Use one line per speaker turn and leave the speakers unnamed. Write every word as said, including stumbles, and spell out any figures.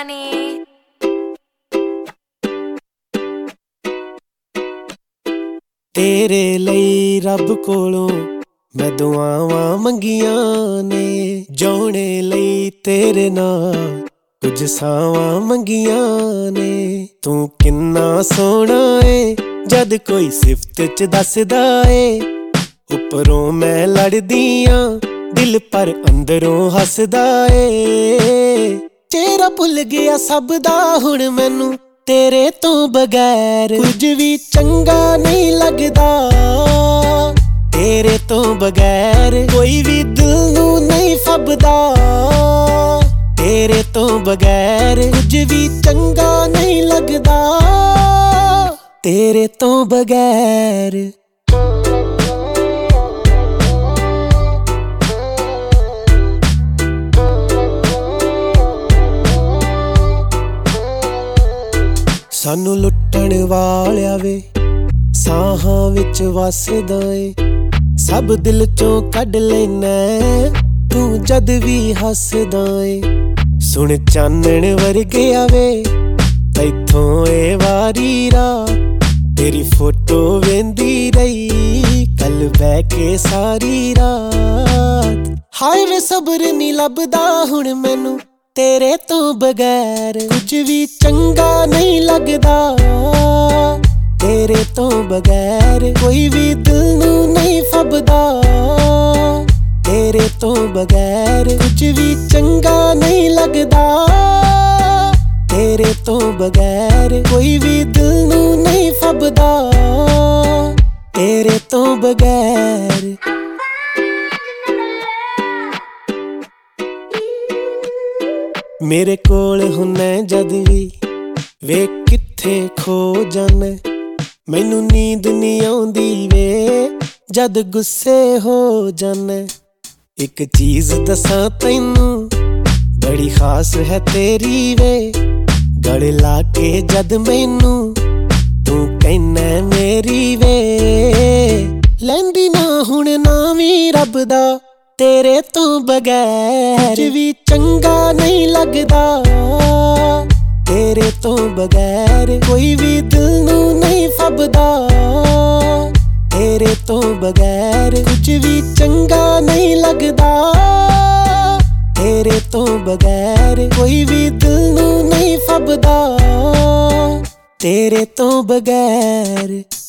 money.
तेरे ਲਈ ਰੱਬ ਕੋਲੋਂ मैं दुआवां मंगियां ने जिउणे ਲਈ तेरे नाल कुछ सावां मंगियां ने तू किन्ना सोहना ए जद कोई सिफत च दसदा ए उपरों मैं लड़दियां दिल पर अंदरों हसदा ए चेहरा भुल गया सब दा हुण मैनू तेरे तो बगैर कुछ भी चंगा नहीं लगदा तेरे तो बगैर कोई भी दिल नू नहीं फबदा तेरे तो बगैर कुछ भी चंगा नहीं लगदा तेरे तो बगैर सानू लुट्टण वालिया वे साहां विच वसदा ए सब दिल चों कढ लैना तू जद भी हसदा ए सुन चानण वर्गे आवे तैथों ए वारी रात तेरी फोटो वेंदी रही कल बह के सारी रात हाय वे सब्र नी लभदा हुण मैनू तेरे तो बगैर कुछ भी चंगा नहीं लगदा तेरे तो बगैर कोई भी दिल नू नहीं फबदा तेरे तो बगैर कुछ भी चंगा नहीं लगदा तेरे तो बगैर कोई भी दिल नू नहीं फबदा तेरे तो बगैर मेरे कोल हुन्ने जद भी वे कित्थे खो जाने मैनू नींद नहीं आउंदी वे जद गुस्से हो जाने एक चीज दसां तैनू बड़ी खास है तेरी वे गल ला के जद मैनू तू कहना मेरी वे लैंदी ना हुण नावी रब दा तेरे तो बगैर भी चंगा नहीं लगदा तेरे तो बगैर कोई भी दिल नू नहीं फबदा तेरे तो बगैर कुछ भी चंगा नहीं लगदा तेरे तो बगैर कोई भी दिल नू नहीं फबदा तेरे तो बगैर।